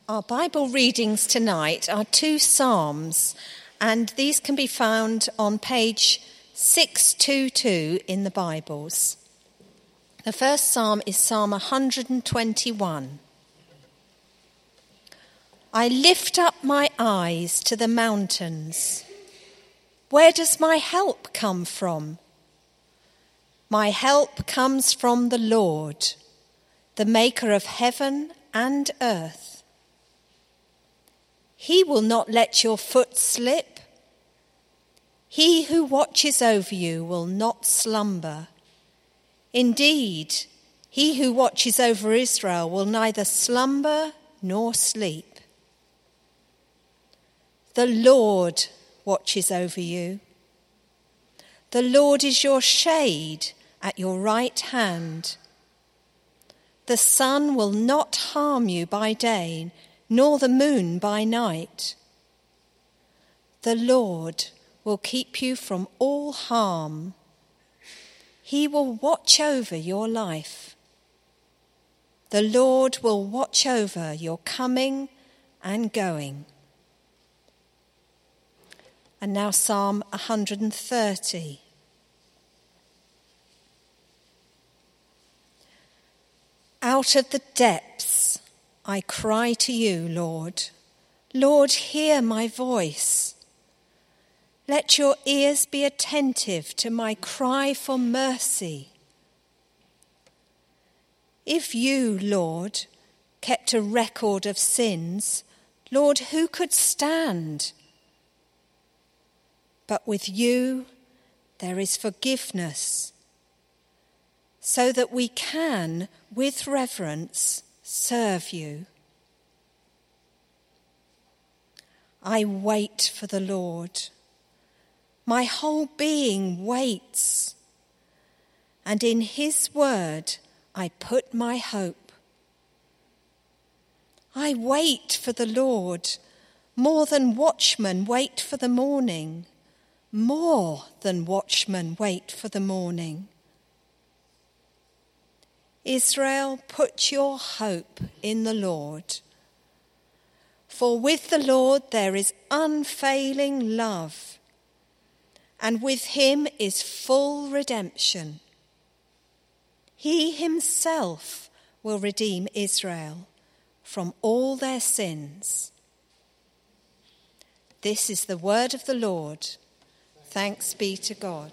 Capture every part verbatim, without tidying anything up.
Our Bible readings tonight are two Psalms, and these can be found on page six twenty-two in the Bibles. The first Psalm is Psalm one hundred twenty-one. I lift up my eyes to the mountains. Where does my help come from? My help comes from the Lord, the maker of heaven and earth. He will not let your foot slip. He who watches over you will not slumber. Indeed, he who watches over Israel will neither slumber nor sleep. The Lord watches over you. The Lord is your shade at your right hand. The sun will not harm you by day, nor the moon by night. The Lord will keep you from all harm. He will watch over your life. The Lord will watch over your coming and going. And now Psalm one hundred thirty. Out of the depths I cry to you, Lord. Lord, hear my voice. Let your ears be attentive to my cry for mercy. If you, Lord, kept a record of sins, Lord, who could stand? But with you there is forgiveness, so that we can, with reverence, serve you. I wait for the Lord. My whole being waits, and in his word I put my hope. I wait for the Lord more than watchmen wait for the morning, more than watchmen wait for the morning. Israel, put your hope in the Lord. For with the Lord there is unfailing love, and with him is full redemption. He himself will redeem Israel from all their sins. This is the word of the Lord. Thanks be to God.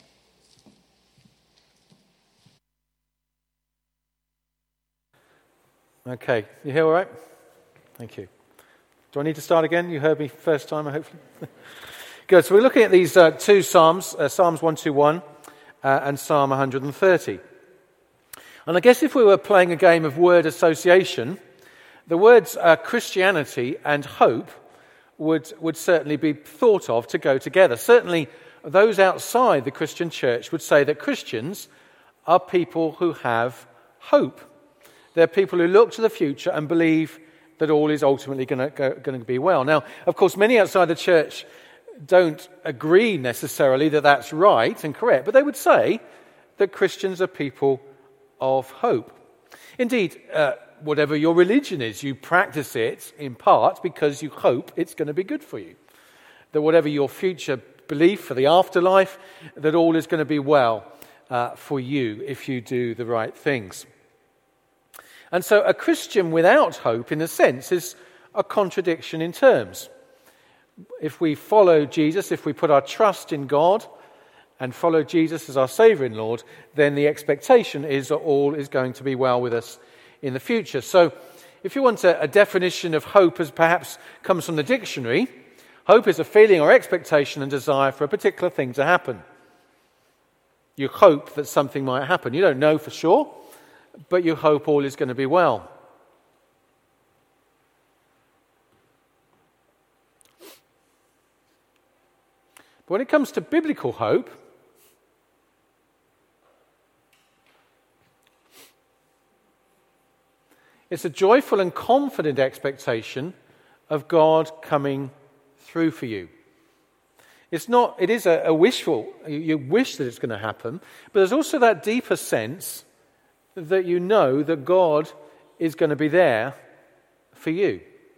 Okay, you hear all right? Thank you. Do I need to start again? You heard me first time, hopefully. Good, so we're looking at these uh, two Psalms, uh, Psalms one twenty-one uh, and Psalm one hundred thirty. And I guess if we were playing a game of word association, the words uh, Christianity and hope would, would certainly be thought of to go together. Certainly those outside the Christian church would say that Christians are people who have hope. They're people who look to the future and believe that all is ultimately going to going to be well. Now, of course, many outside the church don't agree necessarily that that's right and correct, but they would say that Christians are people of hope. Indeed, uh, whatever your religion is, you practice it in part because you hope it's going to be good for you. That whatever your future belief for the afterlife, that all is going to be well uh, for you if you do the right things. And so a Christian without hope, in a sense, is a contradiction in terms. If we follow Jesus, if we put our trust in God and follow Jesus as our Saviour and Lord, then the expectation is that all is going to be well with us in the future. So if you want a, a definition of hope as perhaps comes from the dictionary, hope is a feeling or expectation and desire for a particular thing to happen. You hope that something might happen. You don't know for sure, but you hope all is going to be well. But when it comes to biblical hope, it's a joyful and confident expectation of God coming through for you. It's not, it is a, a wishful, you wish that it's going to happen, but there's also that deeper sense that you know that God is going to be there for you.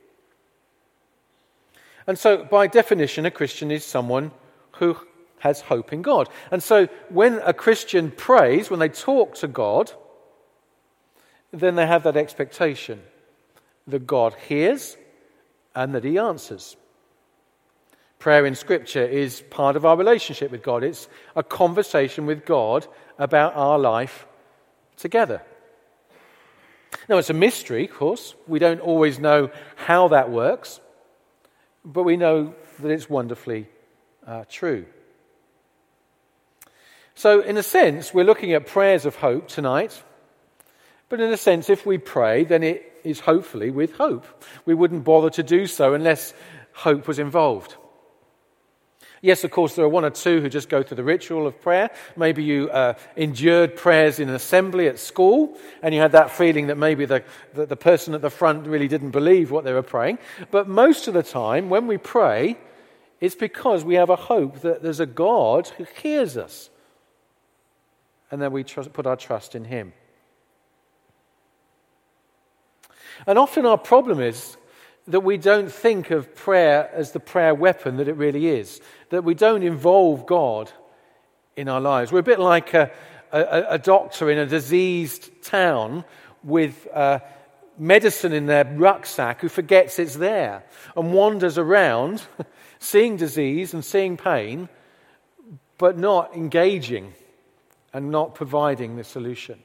And so, by definition, a Christian is someone who has hope in God. And so, when a Christian prays, when they talk to God, then they have that expectation that God hears and that he answers. Prayer in Scripture is part of our relationship with God. It's a conversation with God about our life together. Now, it's a mystery, of course. We don't always know how that works, but we know that it's wonderfully uh, true. So, in a sense, we're looking at prayers of hope tonight. But in a sense, if we pray, then it is hopefully with hope. We wouldn't bother to do so unless hope was involved. Yes, of course, there are one or two who just go through the ritual of prayer. Maybe you uh, endured prayers in an assembly at school, and you had that feeling that maybe the, the, the person at the front really didn't believe what they were praying. But most of the time, when we pray, it's because we have a hope that there's a God who hears us, and then we trust, put our trust in him. And often our problem is that we don't think of prayer as the prayer weapon that it really is, that we don't involve God in our lives. We're a bit like a, a, a doctor in a diseased town with uh, medicine in their rucksack who forgets it's there and wanders around seeing disease and seeing pain, but not engaging and not providing the solution.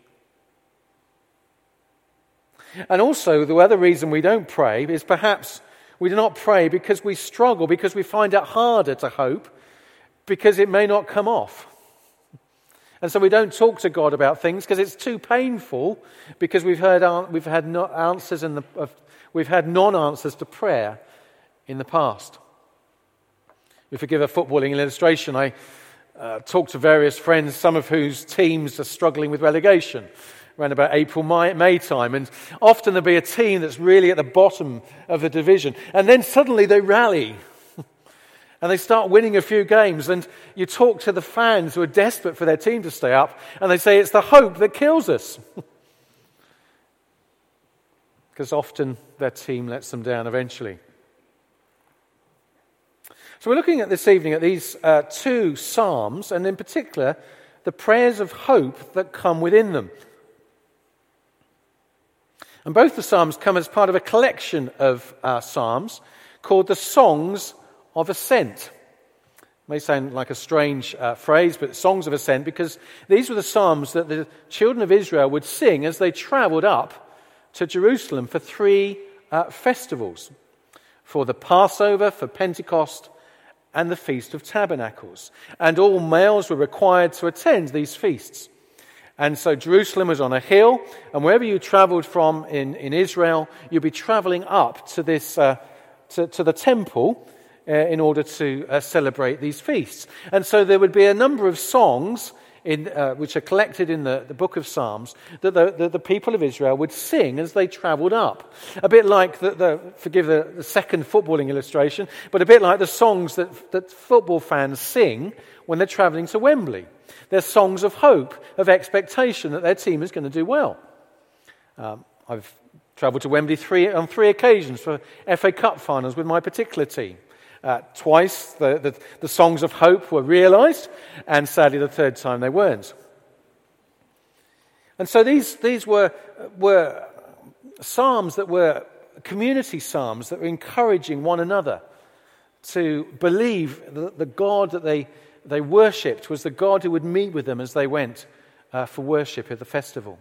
And also, the other reason we don't pray is perhaps we do not pray because we struggle, because we find it harder to hope, because it may not come off. And so we don't talk to God about things because it's too painful, because we've heard we've had no answers in the we've had non-answers to prayer in the past. If you forgive a footballing illustration, I uh, talked to various friends, some of whose teams are struggling with relegation, around about April, May time. And often there'll be a team that's really at the bottom of the division. And then suddenly they rally. And they start winning a few games. And you talk to the fans who are desperate for their team to stay up. And they say it's the hope that kills us. Because often their team lets them down eventually. So we're looking at this evening at these uh, two psalms. And in particular, the prayers of hope that come within them. And both the psalms come as part of a collection of uh, psalms called the Songs of Ascent. It may sound like a strange uh, phrase, but Songs of Ascent, because these were the psalms that the children of Israel would sing as they travelled up to Jerusalem for three uh, festivals, for the Passover, for Pentecost, and the Feast of Tabernacles. And all males were required to attend these feasts. And so Jerusalem was on a hill, and wherever you travelled from in, in Israel, you'd be travelling up to this uh, to, to the temple uh, in order to uh, celebrate these feasts. And so there would be a number of songs in, uh, which are collected in the, the book of Psalms that the, the, the people of Israel would sing as they travelled up. A bit like, the, the forgive the, the second footballing illustration, but a bit like the songs that, that football fans sing when they're travelling to Wembley. They're songs of hope, of expectation that their team is going to do well. Um, I've travelled to Wembley three, on three occasions for F A Cup finals with my particular team. Uh, twice the, the, the songs of hope were realised, and sadly the third time they weren't. And so these, these were, were psalms that were community psalms that were encouraging one another to believe that the God that they they worshipped was the God who would meet with them as they went uh, for worship at the festival.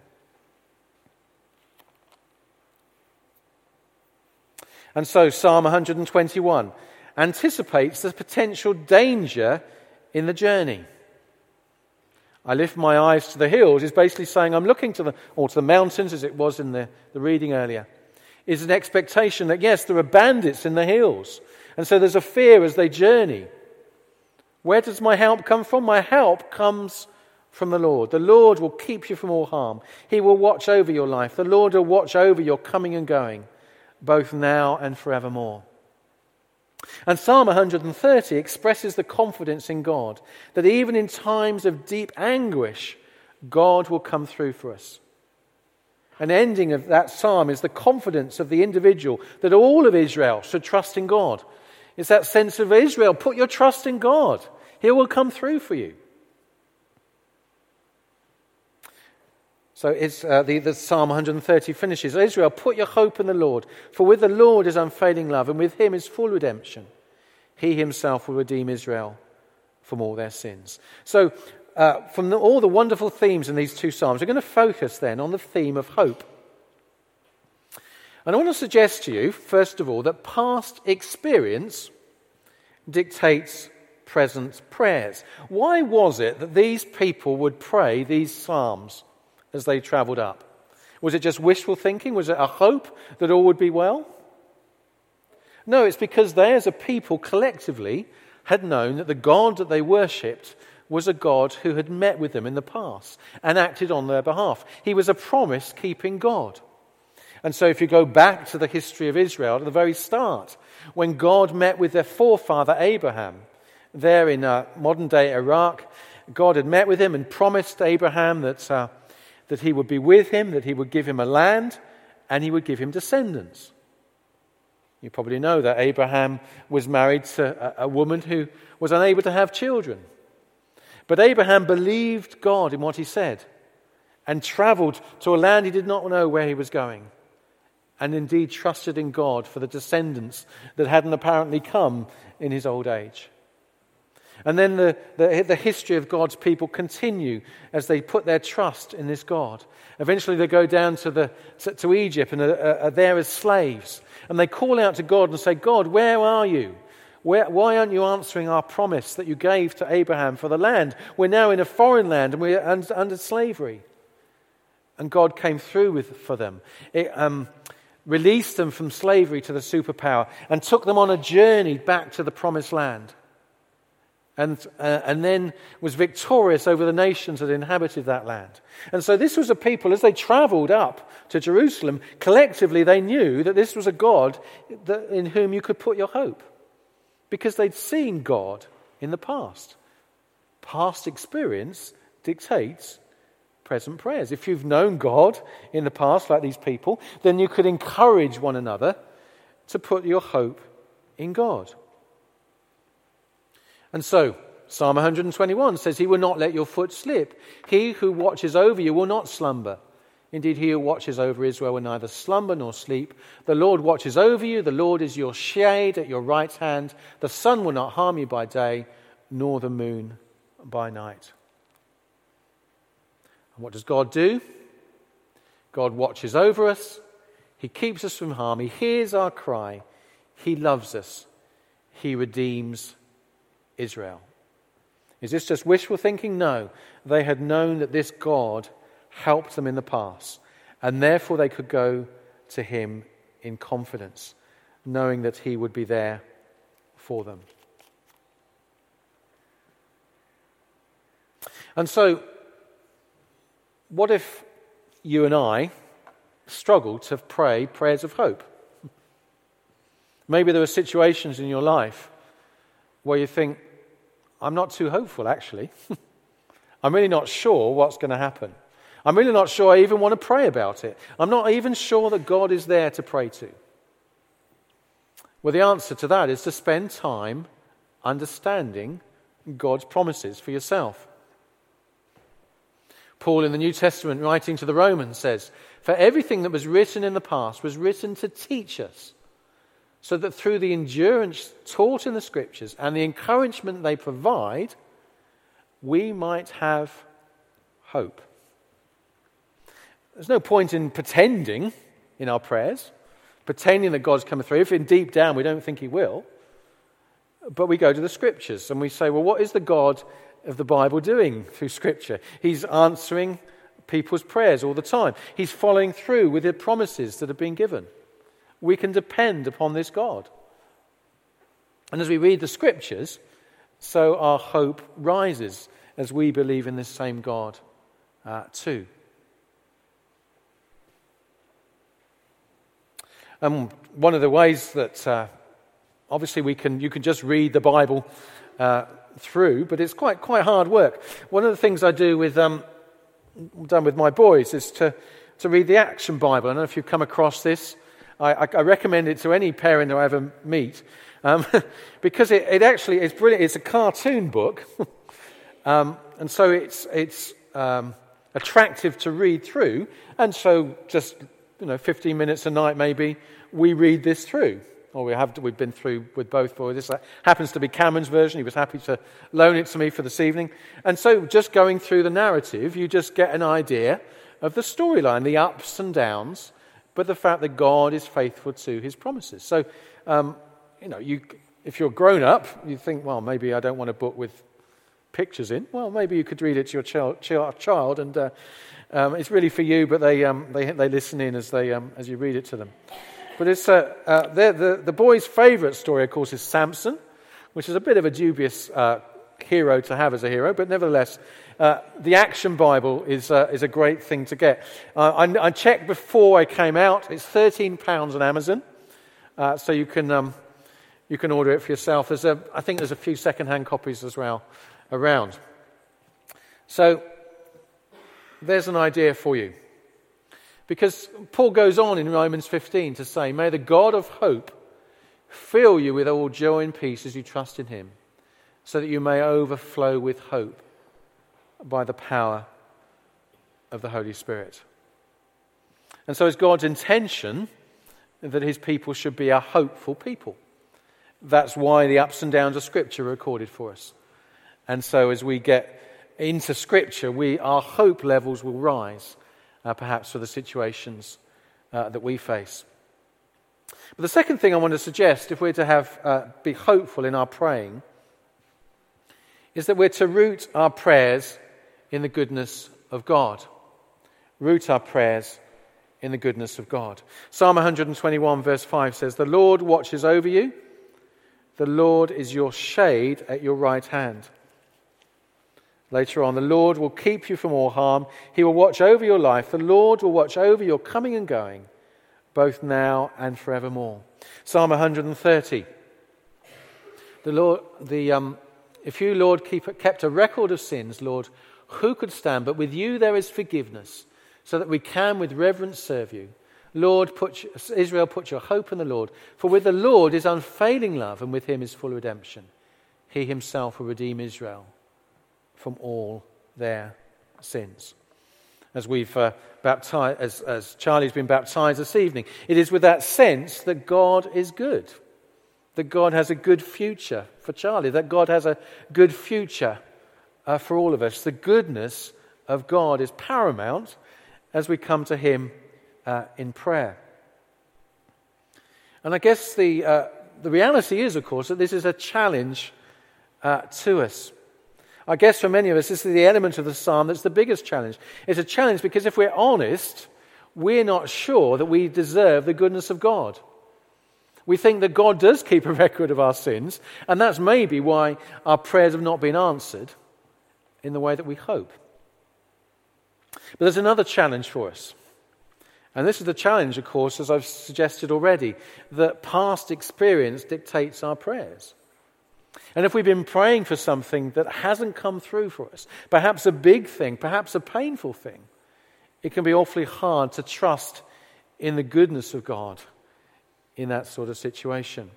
And so Psalm one hundred twenty-one anticipates the potential danger in the journey. I lift my eyes to the hills is basically saying I'm looking to the, or to the mountains, as it was in the, the reading earlier, is an expectation that yes, there are bandits in the hills. And so there's a fear as they journey. Where does my help come from? My help comes from the Lord. The Lord will keep you from all harm. He will watch over your life. The Lord will watch over your coming and going, both now and forevermore. And Psalm one hundred thirty expresses the confidence in God that even in times of deep anguish, God will come through for us. An ending of that psalm is the confidence of the individual that all of Israel should trust in God. It's that sense of Israel, put your trust in God. He will come through for you. So it's, uh, the, the Psalm one thirty finishes, Israel, put your hope in the Lord, for with the Lord is unfailing love, and with him is full redemption. He himself will redeem Israel from all their sins. So uh, from the, all the wonderful themes in these two Psalms, we're going to focus then on the theme of hope. And I want to suggest to you, first of all, that past experience dictates present prayers. Why was it that these people would pray these psalms as they travelled up? Was it just wishful thinking? Was it a hope that all would be well? No, it's because they as a people collectively had known that the God that they worshipped was a God who had met with them in the past and acted on their behalf. He was a promise-keeping God. And so if you go back to the history of Israel at the very start, when God met with their forefather Abraham, there in uh, modern-day Iraq, God had met with him and promised Abraham that, uh, that he would be with him, that he would give him a land, and he would give him descendants. You probably know that Abraham was married to a, a woman who was unable to have children. But Abraham believed God in what he said and travelled to a land he did not know where he was going, and indeed trusted in God for the descendants that hadn't apparently come in his old age. And then the, the, the history of God's people continue as they put their trust in this God. Eventually they go down to, the, to, to Egypt and are, are there as slaves. And they call out to God and say, God, where are you? Where, why aren't you answering our promise that you gave to Abraham for the land? We're now in a foreign land and we're under, under slavery. And God came through with, for them. It, um, released them from slavery to the superpower and took them on a journey back to the promised land. And, uh, and then was victorious over the nations that inhabited that land. And so this was a people, as they travelled up to Jerusalem, collectively they knew that this was a God that, in whom you could put your hope. Because they'd seen God in the past. Past experience dictates present prayers. If you've known God in the past, like these people, then you could encourage one another to put your hope in God. And so, Psalm one twenty-one says, He will not let your foot slip. He who watches over you will not slumber. Indeed, he who watches over Israel will neither slumber nor sleep. The Lord watches over you. The Lord is your shade at your right hand. The sun will not harm you by day, nor the moon by night. And what does God do? God watches over us. He keeps us from harm. He hears our cry. He loves us. He redeems Israel. Is this just wishful thinking? No. They had known that this God helped them in the past, and therefore they could go to him in confidence, knowing that he would be there for them. And so, what if you and I struggle to pray prayers of hope? Maybe there are situations in your life where you think, I'm not too hopeful, actually. I'm really not sure what's going to happen. I'm really not sure I even want to pray about it. I'm not even sure that God is there to pray to. Well, the answer to that is to spend time understanding God's promises for yourself. Paul in the New Testament, writing to the Romans, says, For everything that was written in the past was written to teach us, so that through the endurance taught in the Scriptures and the encouragement they provide, we might have hope. There's no point in pretending in our prayers, pretending that God's coming through, if in deep down we don't think he will. But we go to the Scriptures and we say, well, what is the God of the Bible doing through Scripture? He's answering people's prayers all the time. He's following through with the promises that have been given. We can depend upon this God. And as we read the Scriptures, so our hope rises as we believe in this same God uh, too. Um, one of the ways that uh, obviously we can, you can just read the Bible uh, through, but it's quite quite hard work. One of the things I do with um, done with my boys is to to read the Action Bible. I don't know if you've come across this. I, I, I recommend it to any parent I ever meet. Um, because it, it actually is brilliant. It's a cartoon book, um, and so it's it's um, attractive to read through. And so, just you know, fifteen minutes a night, maybe we read this through, or we have we've been through with both boys. This happens to be Cameron's version. He was happy to loan it to me for this evening. And so, just going through the narrative, you just get an idea of the storyline, the ups and downs, but the fact that God is faithful to His promises. So. Um, You know, you, if you're grown up, you think, well, maybe I don't want a book with pictures in. Well, maybe you could read it to your child, child and uh, um, it's really for you, but they um, they they listen in as they um, as you read it to them. But it's uh, uh, the the boy's favourite story, of course, is Samson, which is a bit of a dubious uh, hero to have as a hero, but nevertheless, uh, the Action Bible is uh, is a great thing to get. Uh, I, I checked before I came out; it's thirteen pounds on Amazon, uh, so you can. Um, You can order it for yourself. There's a, I think there's a few second-hand copies as well around. So there's an idea for you. Because Paul goes on in Romans fifteen to say, "May the God of hope fill you with all joy and peace as you trust in Him, so that you may overflow with hope by the power of the Holy Spirit." And so it's God's intention that His people should be a hopeful people. That's why the ups and downs of Scripture are recorded for us. And so as we get into Scripture, we our hope levels will rise, uh, perhaps for the situations uh, that we face. But the second thing I want to suggest, if we're to have uh, be hopeful in our praying, is that we're to root our prayers in the goodness of God. Root our prayers in the goodness of God. Psalm one twenty-one verse five says, "The Lord watches over you. The Lord is your shade at your right hand." Later on, "The Lord will keep you from all harm. He will watch over your life. The Lord will watch over your coming and going, both now and forevermore." Psalm one thirty. The Lord, the um, if you, Lord, keep, kept a record of sins, Lord, who could stand? But with you there is forgiveness, so that we can with reverence serve you. Lord, put, Israel, put your hope in the Lord. For with the Lord is unfailing love, and with Him is full redemption. He Himself will redeem Israel from all their sins. As we've uh, baptized, as, as Charlie's been baptized this evening, it is with that sense that God is good, that God has a good future for Charlie, that God has a good future uh, for all of us. The goodness of God is paramount as we come to Him Uh, in prayer. And I guess the uh, the reality is, of course, that this is a challenge uh, to us. I guess for many of us, this is the element of the psalm that's the biggest challenge. It's a challenge because if we're honest, we're not sure that we deserve the goodness of God. We think that God does keep a record of our sins, and that's maybe why our prayers have not been answered in the way that we hope. But there's another challenge for us. And this is the challenge, of course, as I've suggested already, that past experience dictates our prayers. And if we've been praying for something that hasn't come through for us, perhaps a big thing, perhaps a painful thing, it can be awfully hard to trust in the goodness of God in that sort of situation.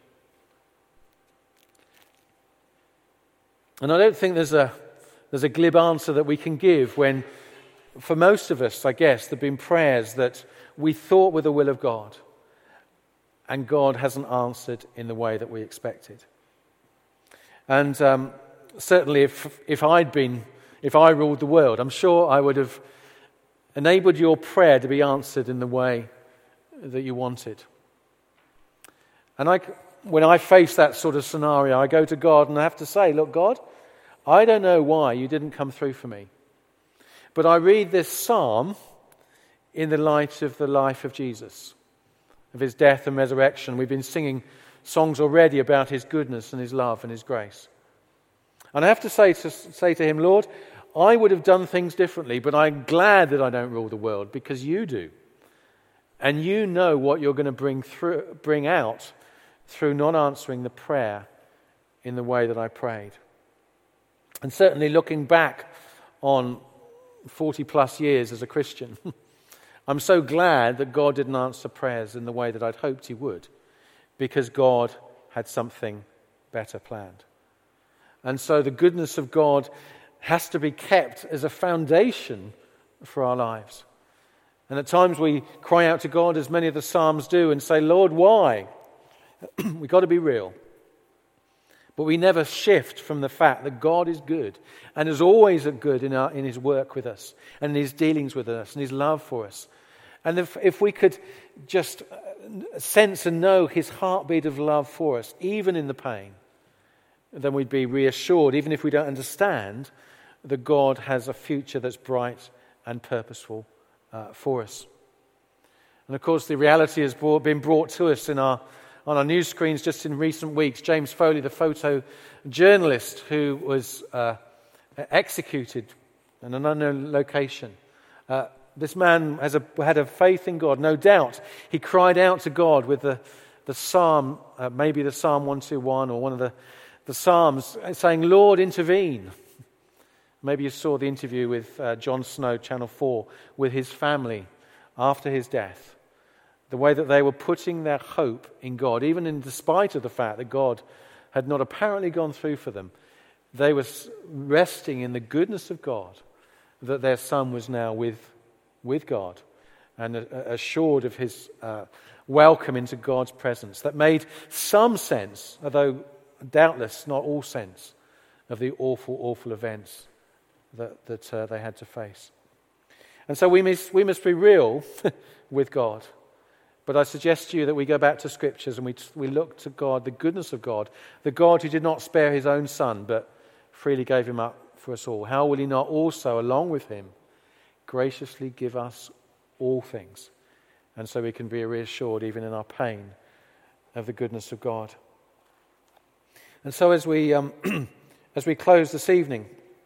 And I don't think there's a there's a glib answer that we can give when, for most of us, I guess, there have been prayers that we thought were the will of God, and God hasn't answered in the way that we expected. And um, certainly, if if I'd been, if I ruled the world, I'm sure I would have enabled your prayer to be answered in the way that you wanted. And I, when I face that sort of scenario, I go to God and I have to say, "Look, God, I don't know why you didn't come through for me. But I read this psalm in the light of the life of Jesus, of His death and resurrection. We've been singing songs already about His goodness and His love and His grace. And I have to say to, say to Him, Lord, I would have done things differently, but I'm glad that I don't rule the world because you do. And you know what you're going to bring through, bring out through not answering the prayer in the way that I prayed." And certainly looking back on forty plus years as a Christian, I'm so glad that God didn't answer prayers in the way that I'd hoped He would, because God had something better planned. And so the goodness of God has to be kept as a foundation for our lives. And at times we cry out to God, as many of the Psalms do, and say, Lord, why? We've got to be real. But we never shift from the fact that God is good and is always good in, our, in his work with us and in his dealings with us and his love for us. And if, if we could just sense and know his heartbeat of love for us, even in the pain, then we'd be reassured, even if we don't understand, that God has a future that's bright and purposeful uh, for us. And of course, the reality has brought, been brought to us in our on our news screens just in recent weeks. James Foley, the photojournalist who was uh, executed in an unknown location. Uh, this man has a, had a faith in God, no doubt. He cried out to God with the, the psalm, uh, maybe the Psalm one twenty-one or one of the, the psalms, saying, Lord, intervene. Maybe you saw the interview with uh, Jon Snow, Channel four, with his family after his death. The way that they were putting their hope in God, even in despite of the fact that God had not apparently gone through for them, they were resting in the goodness of God, that their son was now with, with God and assured of his uh, welcome into God's presence. That made some sense, although doubtless not all sense, of the awful, awful events that, that uh, they had to face. And so we must, we must be real with God. But I suggest to you that we go back to Scriptures and we we look to God, the goodness of God, the God who did not spare his own son, but freely gave him up for us all. How will he not also, along with him, graciously give us all things? And so we can be reassured, even in our pain, of the goodness of God. And so as we um, as we close this evening,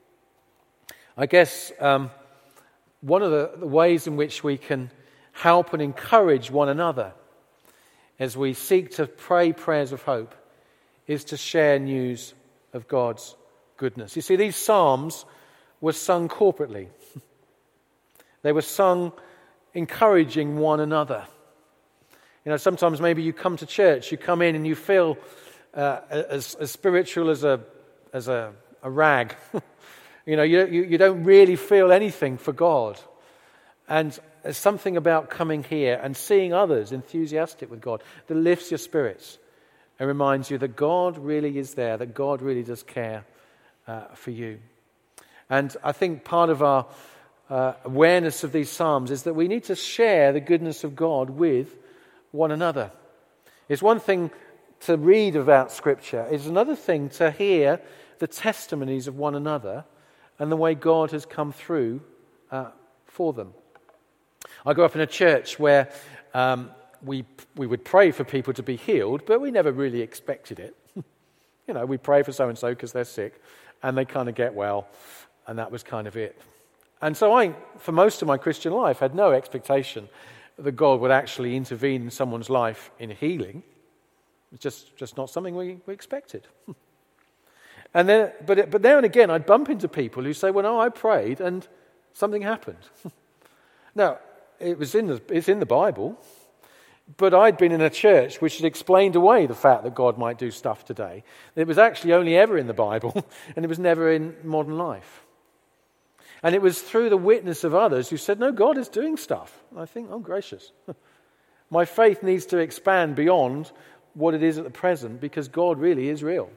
I guess um, one of the, the ways in which we can help and encourage one another as we seek to pray prayers of hope is to share news of God's goodness. You see, these psalms were sung corporately. They were sung encouraging one another. You know, sometimes maybe you come to church, you come in and you feel uh, as, as spiritual as a as a, a rag. you know, you, you you don't really feel anything for God. And there's something about coming here and seeing others enthusiastic with God that lifts your spirits and reminds you that God really is there, that God really does care uh, for you. And I think part of our uh, awareness of these Psalms is that we need to share the goodness of God with one another. It's one thing to read about Scripture. It's another thing to hear the testimonies of one another and the way God has come through uh, for them. I grew up in a church where um, we we would pray for people to be healed, but we never really expected it. you know, we pray for so-and-so because they're sick, and they kind of get well, and that was kind of it. And so I, for most of my Christian life, had no expectation that God would actually intervene in someone's life in healing. It's just, just not something we, we expected. and then, but, it, but now and again, I'd bump into people who say, well, no, I prayed, and something happened. Now, it was in the, it's in the Bible, but I'd been in a church which had explained away the fact that God might do stuff today. It was actually only ever in the Bible, and it was never in modern life. And it was through the witness of others who said, no, God is doing stuff. And I think, oh, gracious. My faith needs to expand beyond what it is at the present, because God really is real.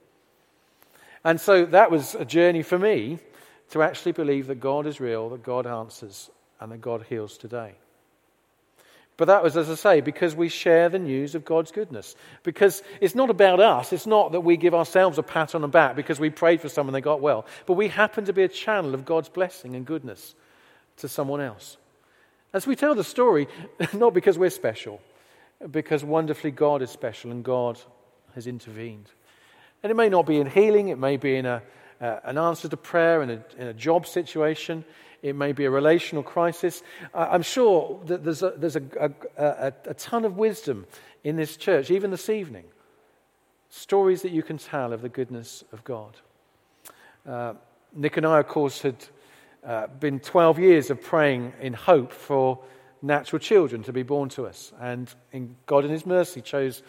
And so that was a journey for me to actually believe that God is real, that God answers, and that God heals today. But that was, as I say, because we share the news of God's goodness. Because it's not about us. It's not that we give ourselves a pat on the back because we prayed for someone and they got well. But we happen to be a channel of God's blessing and goodness to someone else. As we tell the story, not because we're special, because wonderfully God is special and God has intervened. And it may not be in healing. It may be in a, uh, an answer to prayer, in a, in a job situation. It may be a relational crisis. Uh, I'm sure that there's, a, there's a, a, a, a ton of wisdom in this church, even this evening. Stories that you can tell of the goodness of God. Uh, Nick and I, of course, had uh, been twelve years of praying in hope for natural children to be born to us. And in God in His mercy chose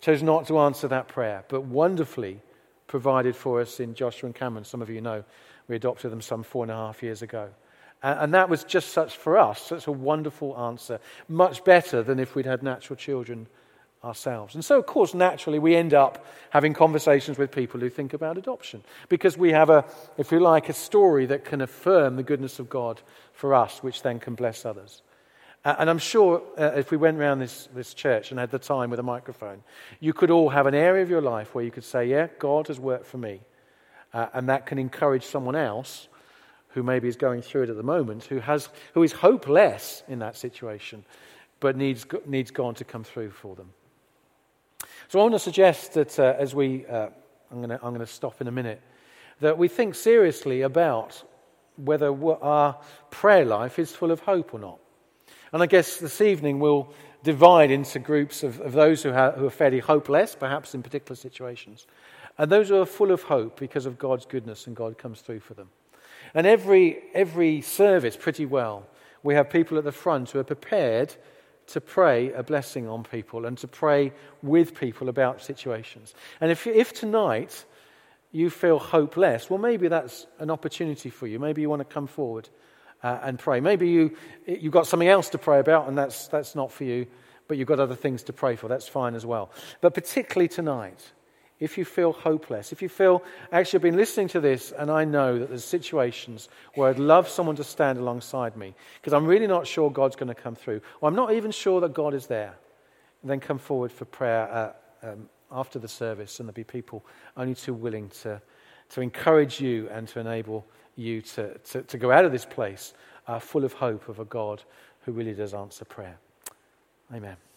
chose not to answer that prayer, but wonderfully provided for us in Joshua and Cameron. Some of you know we adopted them some four and a half years ago. And that was just such, for us, such a wonderful answer. Much better than if we'd had natural children ourselves. And so, of course, naturally, we end up having conversations with people who think about adoption. Because we have a, if you like, a story that can affirm the goodness of God for us, which then can bless others. Uh, and I'm sure uh, if we went around this, this church and had the time with a microphone, you could all have an area of your life where you could say, yeah, God has worked for me. Uh, and that can encourage someone else who maybe is going through it at the moment, who has, who is hopeless in that situation, but needs needs God to come through for them. So I want to suggest that uh, as we, uh, I'm going to I'm going to stop in a minute, that we think seriously about whether our prayer life is full of hope or not. And I guess this evening we'll divide into groups of, of those who, have, who are fairly hopeless, perhaps in particular situations, and those who are full of hope because of God's goodness and God comes through for them. And every every service, pretty well, we have people at the front who are prepared to pray a blessing on people and to pray with people about situations. And if if tonight you feel hopeless, well, maybe that's an opportunity for you. Maybe you want to come forward uh, and pray. Maybe you you've got something else to pray about, and that's that's not for you, but you've got other things to pray for. That's fine as well. But particularly tonight, if you feel hopeless, if you feel, actually I've been listening to this and I know that there's situations where I'd love someone to stand alongside me because I'm really not sure God's going to come through, or I'm not even sure that God is there, and then come forward for prayer uh, um, after the service, and there'll be people only too willing to, to encourage you and to enable you to, to, to go out of this place uh, full of hope of a God who really does answer prayer. Amen.